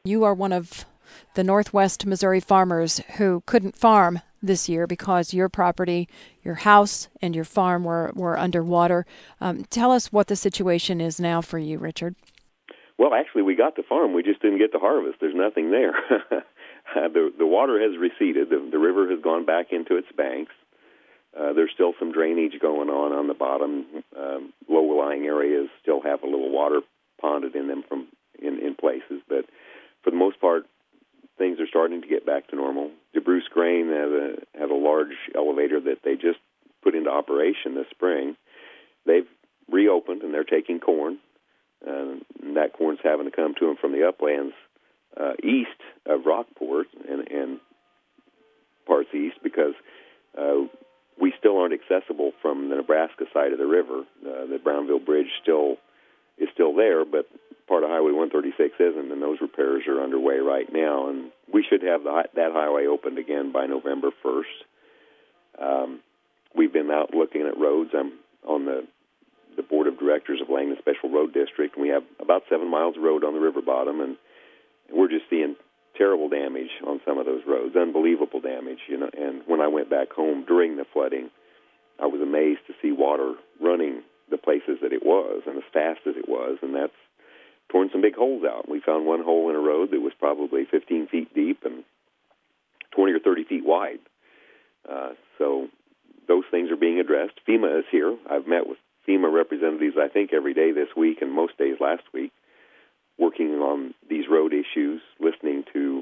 You are one of the Northwest Missouri farmers who couldn't farm this year because your property, your house, and your farm were underwater. Tell us what the situation is now for you, Richard. Well, actually, we got the farm. We just didn't get to harvest. There's nothing there. The water has receded. The river has gone back into its banks. There's still some drainage going on the bottom. Low-lying areas still have a little water ponded in them in places, but for the most part, things are starting to get back to normal. DeBruce Grain has a large elevator that they just put into operation this spring. They've reopened, and they're taking corn. And that corn's having to come to them from the uplands east of Rockport and parts east because we still aren't accessible from the Nebraska side of the river. The Brownville Bridge is still there, but part of Highway 136 isn't, and those repairs are underway right now. And we should have that highway opened again by November 1st. We've been out looking at roads. I'm on the board of directors of Langdon Special Road District, and we have about 7 miles of road on the river bottom, and we're just seeing terrible damage on some of those roads, unbelievable damage. And when I went back home during the flooding, I was amazed to see water running the places that it was and as fast as it was, and that's torn some big holes out. We found one hole in a road that was probably 15 feet deep and 20 or 30 feet wide. So those things are being addressed. FEMA is here. I've met with FEMA representatives, I think, every day this week and most days last week, working on these road issues, listening to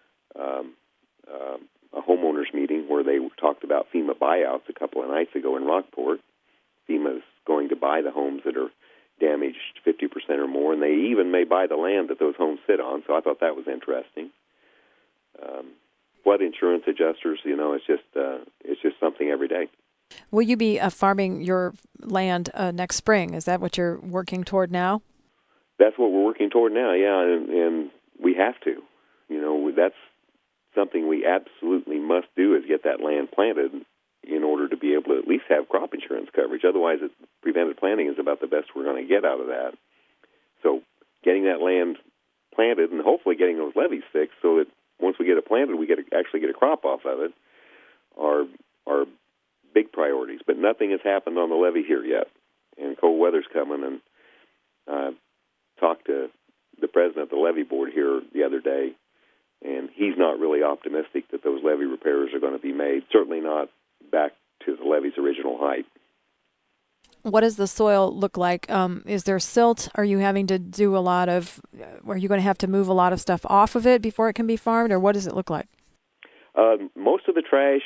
a homeowners meeting where they talked about FEMA buyouts a couple of nights ago in Rockport. FEMA's going to buy the homes that are damaged 50% or more, and they even may buy the land that those homes sit on, so I thought that was interesting. Flood insurance adjusters, it's just something every day. Will you be farming your land next spring? Is that what you're working toward now? That's what we're working toward now, yeah, and we have to. That's something we absolutely must do is get that land planted in order to be able to at least have crop insurance coverage. Otherwise, preventive planting is about the best we're going to get out of that. So getting that land planted and hopefully getting those levees fixed so that once we get it planted, we actually get a crop off of it are big priorities. But nothing has happened on the levee here yet, and cold weather's coming. And talked to the president of the levee board here the other day, and he's not really optimistic that those levee repairs are going to be made, certainly not back to the levee's original height. What does the soil look like? Is there silt? Are you having to do are you going to have to move a lot of stuff off of it before it can be farmed, or what does it look like? Most of the trash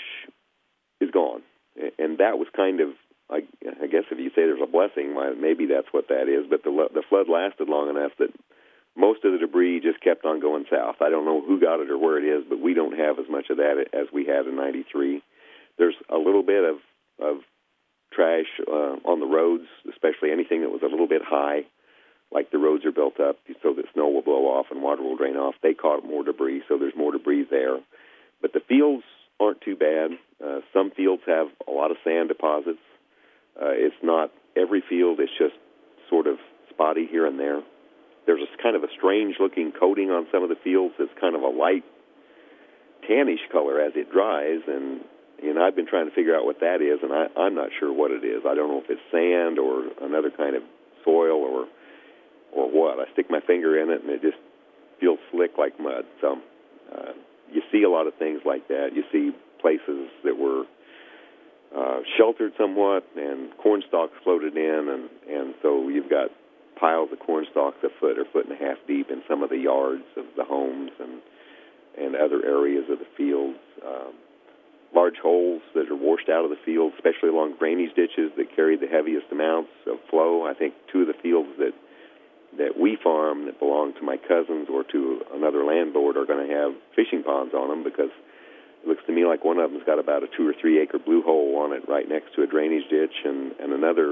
is gone, and that was kind of, I guess if you say there's a blessing, maybe that's what that is, but the flood lasted long enough that most of the debris just kept on going south. I don't know who got it or where it is, but we don't have as much of that as we had in 93. There's a little bit of trash on the roads, especially anything that was a little bit high, like the roads are built up so that snow will blow off and water will drain off. They caught more debris, so there's more debris there. But the fields aren't too bad. Some fields have a lot of sand deposits. It's not every field. It's just sort of spotty here and there. There's kind of a strange-looking coating on some of the fields that's kind of a light tannish color as it dries, and I've been trying to figure out what that is, and I'm not sure what it is. I don't know if it's sand or another kind of soil or what. I stick my finger in it, and it just feels slick like mud. So you see a lot of things like that. You see places that were sheltered somewhat, and corn stalks floated in, and so you've got piles of corn stalks a foot or foot and a half deep in some of the yards of the homes and other areas of the fields. Large holes that are washed out of the field, especially along drainage ditches that carry the heaviest amounts of flow. I think two of the fields that we farm that belong to my cousins or to another landlord are going to have fishing ponds on them because it looks to me like one of them's got about a 2 or 3 acre blue hole on it right next to a drainage ditch, and another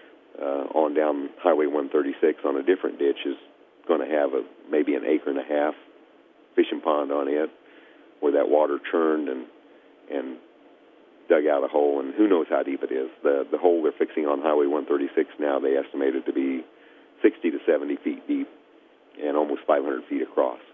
on down Highway 136 on a different ditch is going to have maybe an acre and a half fishing pond on it where that water churned and dug out a hole, and who knows how deep it is. The hole they're fixing on Highway 136 now, they estimated to be 60 to 70 feet deep and almost 500 feet across.